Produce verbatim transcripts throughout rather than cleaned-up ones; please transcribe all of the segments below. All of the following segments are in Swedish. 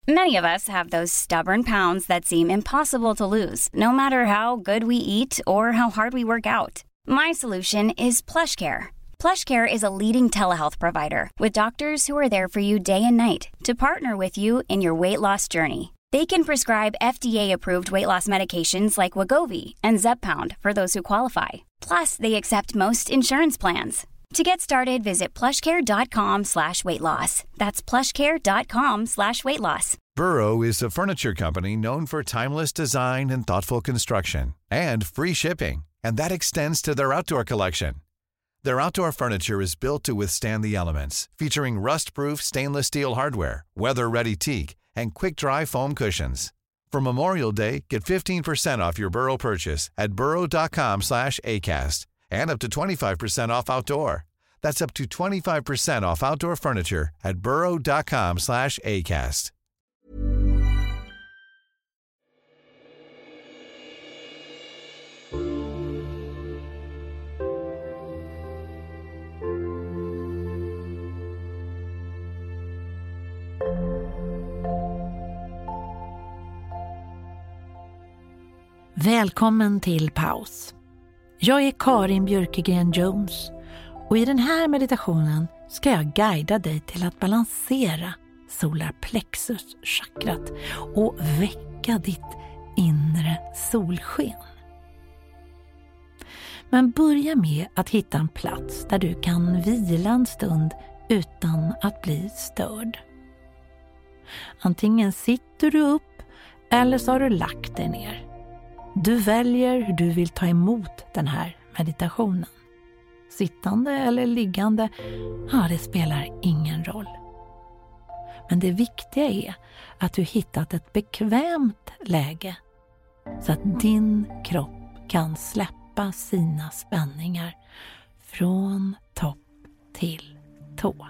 Many of us have those stubborn pounds that seem impossible to lose, no matter how good we eat or how hard we work out. My solution is PlushCare. PlushCare is a leading telehealth provider with doctors who are there for you day and night to partner with you in your weight loss journey. They can prescribe F D A-approved weight loss medications like Wegovy and Zepbound for those who qualify. Plus, they accept most insurance plans. To get started, visit plushcare.com slash weight loss. That's plushcare.com slash weight loss. Burrow is a furniture company known for timeless design and thoughtful construction and free shipping. And that extends to their outdoor collection. Their outdoor furniture is built to withstand the elements, featuring rust-proof stainless steel hardware, weather-ready teak, and quick-dry foam cushions. For Memorial Day, get fifteen percent off your Burrow purchase at burrow.com slash ACAST and up to twenty-five percent off outdoor. That's up to twenty-five percent off outdoor furniture at burrow.com slash ACAST. Välkommen till paus. Jag är Karin Björkegren Jones och i den här meditationen ska jag guida dig till att balansera solarplexus-chakrat och väcka ditt inre solsken. Men börja med att hitta en plats där du kan vila en stund utan att bli störd. Antingen sitter du upp eller så har du lagt dig ner. Du väljer hur du vill ta emot den här meditationen. Sittande eller liggande, ja, det spelar ingen roll. Men det viktiga är att du hittat ett bekvämt läge så att din kropp kan släppa sina spänningar från topp till tå.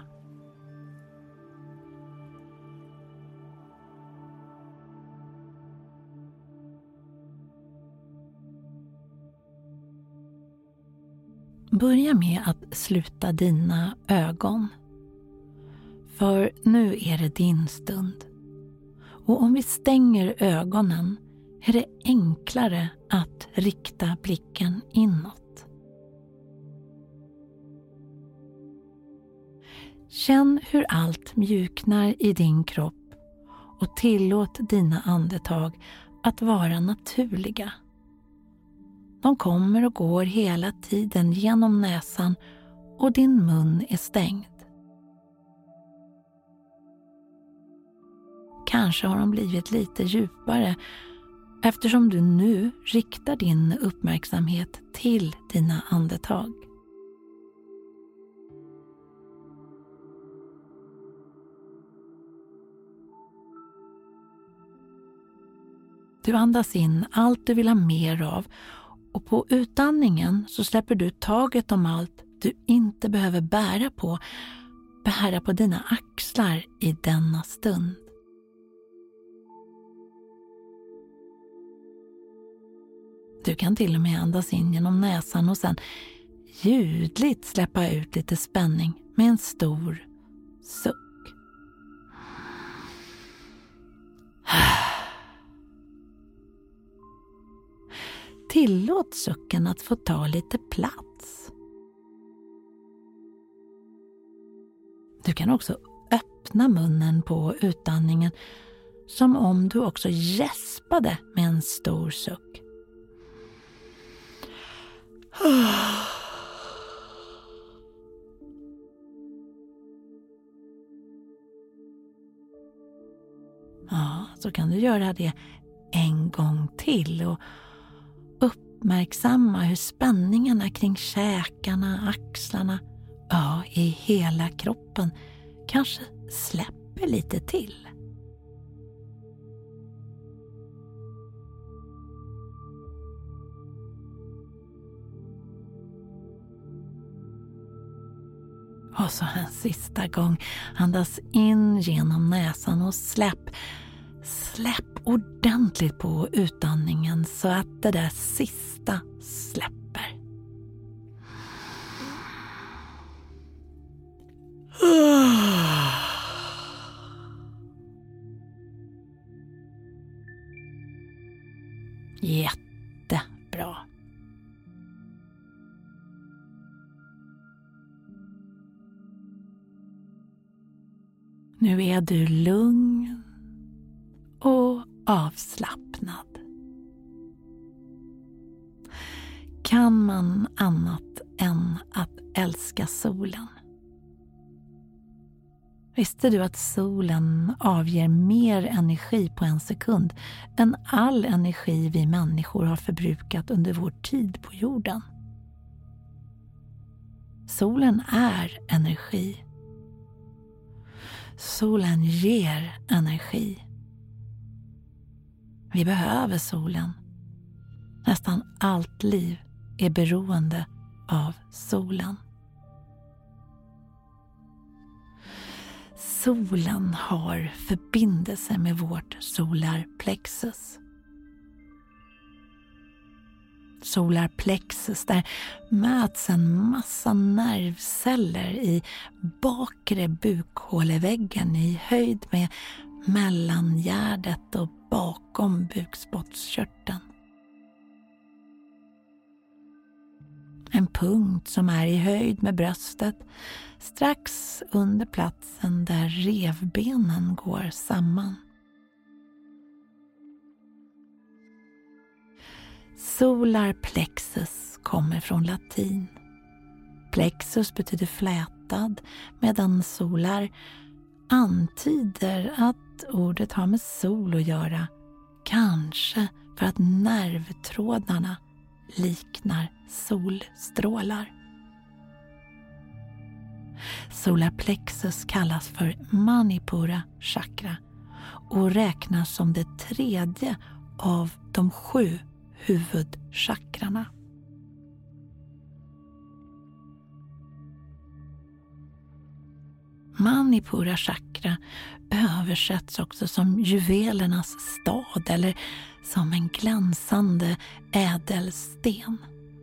Börja med att sluta dina ögon. För nu är det din stund. Och om vi stänger ögonen är det enklare att rikta blicken inåt. Känn hur allt mjuknar i din kropp och tillåt dina andetag att vara naturliga. De kommer och går hela tiden genom näsan och din mun är stängd. Kanske har de blivit lite djupare eftersom du nu riktar din uppmärksamhet till dina andetag. Du andas in allt du vill ha mer av. Och på utandningen så släpper du taget om allt du inte behöver bära på, bära på dina axlar i denna stund. Du kan till och med andas in genom näsan och sen ljudligt släppa ut lite spänning med en stor suck. Tillåt sucken att få ta lite plats. Du kan också öppna munnen på utandningen som om du också gäspade med en stor suck. Ja, så kan du göra det en gång till och uppmärksamma hur spänningarna kring käkarna, axlarna, ja, i hela kroppen kanske släpper lite till. Och så en sista gång, andas in genom näsan och släpp. Släpp ordentligt på utandningen så att det där sista släpper. Jättebra. Nu är du lugn och avslappnad. Kan man annat än att älska solen? Visste du att solen avger mer energi på en sekund än all energi vi människor har förbrukat under vår tid på jorden? Solen är energi. Solen ger energi. Vi behöver solen. Nästan allt liv är beroende av solen. Solen har förbindelse med vårt solarplexus. Solarplexus, där möts en massa nervceller i bakre bukhåleväggen i höjd med mellangärdet och bakom bukspottkörteln. En punkt som är i höjd med bröstet, strax under platsen där revbenen går samman. Solarplexus kommer från latin. Plexus betyder flätad, medan solar antyder att ordet har med sol att göra. Kanske för att nervtrådarna liknar solstrålar. Solarplexus kallas för Manipura chakra och räknas som det tredje av de sju huvudchakrarna. Manipura chakra översätts också som juvelernas stad eller som en glänsande ädelsten.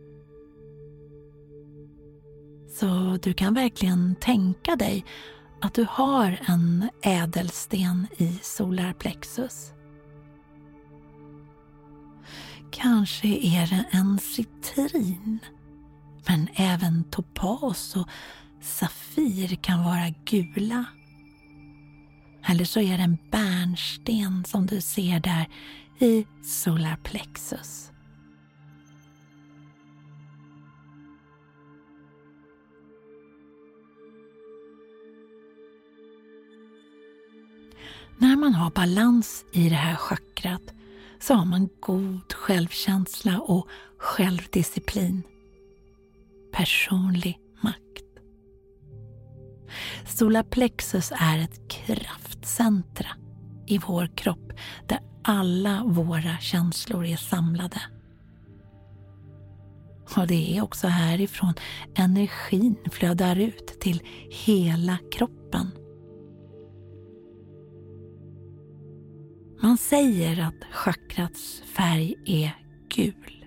Så du kan verkligen tänka dig att du har en ädelsten i solarplexus. Kanske är det en citrin, men även topas och safir kan vara gula. Eller så är det en bärnsten som du ser där i solarplexus. När man har balans i det här chakrat så har man god självkänsla och självdisciplin. Personlig makt. Solarplexus är ett kraftcentra i vår kropp där alla våra känslor är samlade. Och det är också härifrån energin flödar ut till hela kroppen. Man säger att chakrats färg är gul.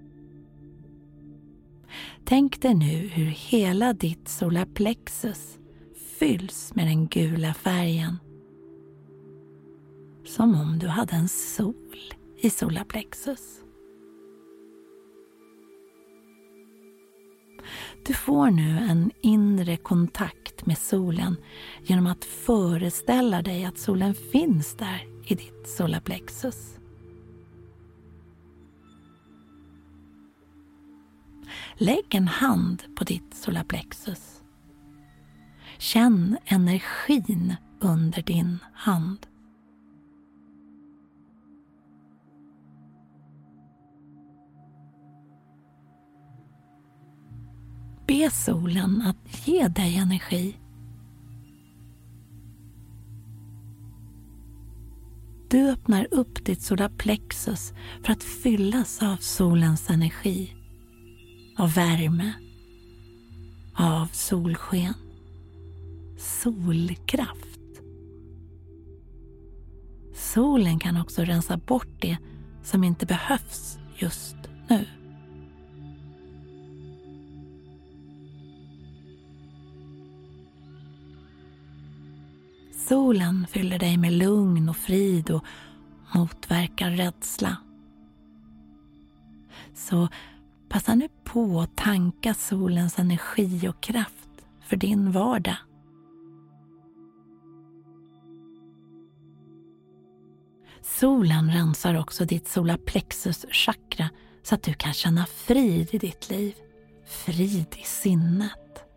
Tänk dig nu hur hela ditt solarplexus fylls med den gula färgen. Som om du hade en sol i solarplexus. Du får nu en inre kontakt med solen genom att föreställa dig att solen finns där i ditt solarplexus. Lägg en hand på ditt solarplexus. Känn energin under din hand. Be solen att ge dig energi. Du öppnar upp ditt solarplexus för att fyllas av solens energi, av värme, av solsken, solkraft. Solen kan också rensa bort det som inte behövs just nu. Solen fyller dig med lugn och frid och motverkar rädsla. Så passa nu på att tanka solens energi och kraft för din vardag. Solen rensar också ditt solarplexus chakra så att du kan känna frid i ditt liv, frid i sinnet.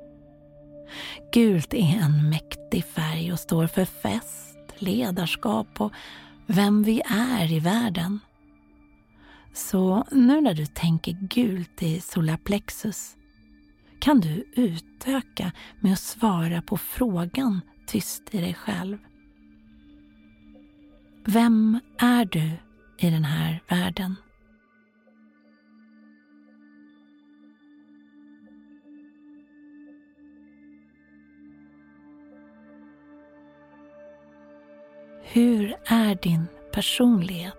Gult är en mäktig färg och står för fest, ledarskap och vem vi är i världen. Så nu när du tänker gult i solarplexus kan du utöka med att svara på frågan tyst i dig själv. Vem är du i den här världen? Hur är din personlighet?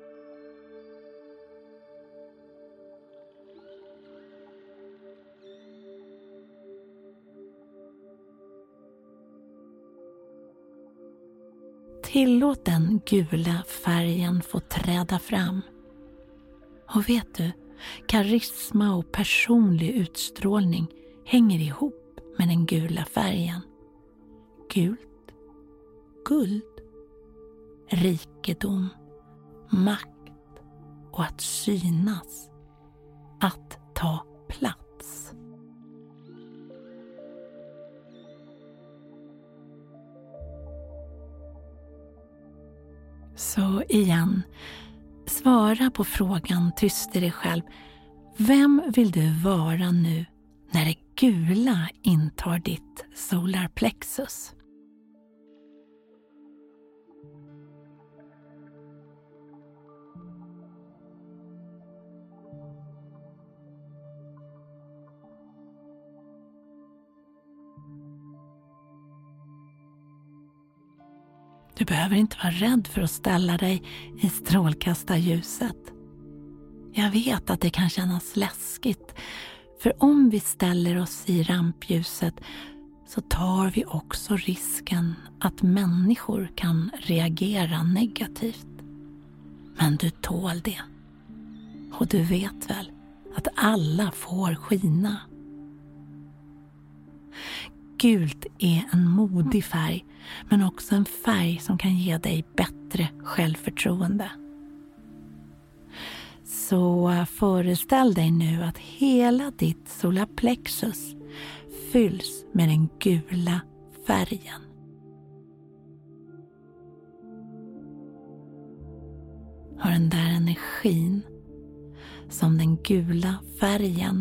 Tillåt den gula färgen få träda fram. Och vet du, karisma och personlig utstrålning hänger ihop med den gula färgen. Gult, guld, rikedom, makt och att synas, att ta plats. Så igen, svara på frågan tyst i dig själv. Vem vill du vara nu när det gula intar ditt solarplexus? Du behöver inte vara rädd för att ställa dig i strålkastarljuset. Jag vet att det kan kännas läskigt, för om vi ställer oss i rampljuset så tar vi också risken att människor kan reagera negativt. Men du tål det. Och du vet väl att alla får skina. Gult är en modig färg, men också en färg som kan ge dig bättre självförtroende. Så föreställ dig nu att hela ditt solarplexus fylls med den gula färgen. Och den där energin som den gula färgen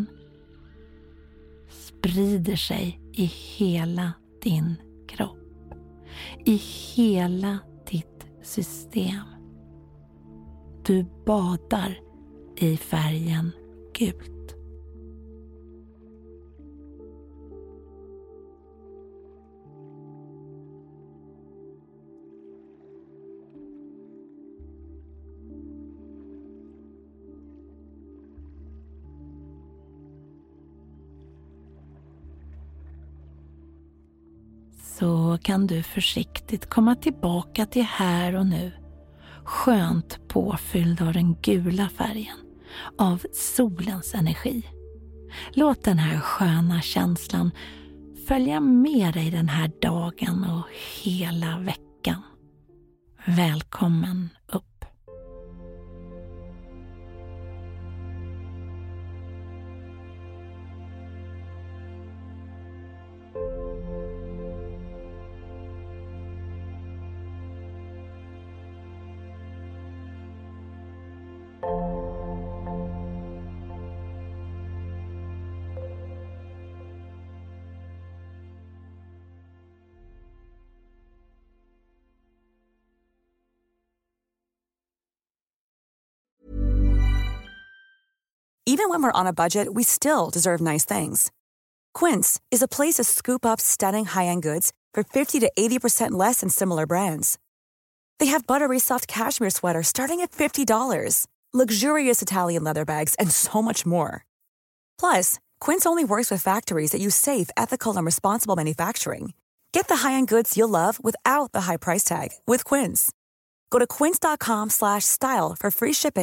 sprider sig i hela din kropp, i hela ditt system. Du badar i färgen gult. Så kan du försiktigt komma tillbaka till här och nu, skönt påfylld av den gula färgen, av solens energi. Låt den här sköna känslan följa med dig den här dagen och hela veckan. Välkommen upp. Even when we're on a budget, we still deserve nice things. Quince is a place to scoop up stunning high-end goods for fifty to eighty percent less than similar brands. They have buttery soft cashmere sweaters starting at fifty dollars, luxurious Italian leather bags, and so much more. Plus, Quince only works with factories that use safe, ethical, and responsible manufacturing. Get the high-end goods you'll love without the high price tag with Quince. Go to quince dot com slash style for free shipping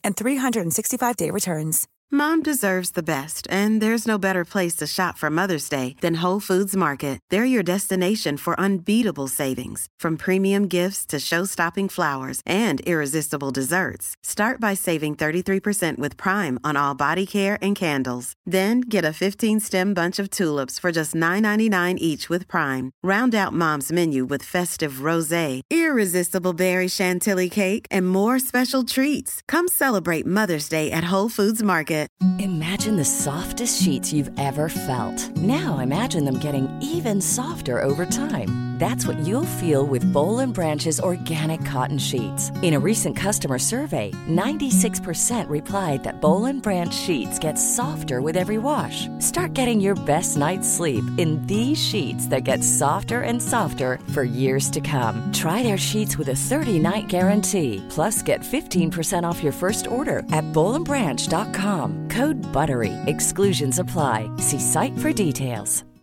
and three sixty-five day returns. Mom deserves the best, and there's no better place to shop for Mother's Day than Whole Foods Market. They're your destination for unbeatable savings, from premium gifts to show-stopping flowers and irresistible desserts. Start by saving thirty-three percent with Prime on all body care and candles. Then get a fifteen-stem bunch of tulips for just nine ninety-nine each with Prime. Round out Mom's menu with festive rosé, irresistible berry chantilly cake, and more special treats. Come celebrate Mother's Day at Whole Foods Market. Imagine the softest sheets you've ever felt. Now imagine them getting even softer over time. That's what you'll feel with Boll and Branch's organic cotton sheets. In a recent customer survey, ninety-six percent replied that Boll and Branch sheets get softer with every wash. Start getting your best night's sleep in these sheets that get softer and softer for years to come. Try their sheets with a thirty-night guarantee. Plus, get fifteen percent off your first order at boll and branch dot com. Code BUTTERY. Exclusions apply. See site for details.